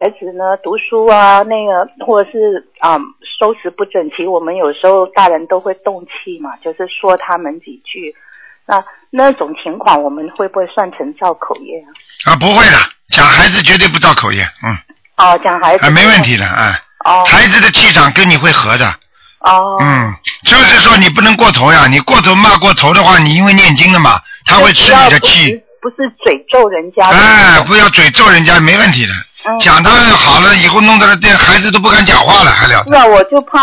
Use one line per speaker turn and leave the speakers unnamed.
孩子呢读书啊，那个或者是收拾不整齐，我们有时候大人都会动气嘛，就是说他们几句。那种情况，我们会不会算成造口业啊？
不会的，讲孩子绝对不造口业，
讲孩子
没问题的孩子的气场跟你会合的。就是说你不能过头呀，你过头骂过头的话，你因为念经的嘛，他会吃你的气。
不是嘴咒人家。
不要嘴咒人家，没问题的。讲他好了以后，弄得这孩子都不敢讲话了，还了得。
是啊，我就怕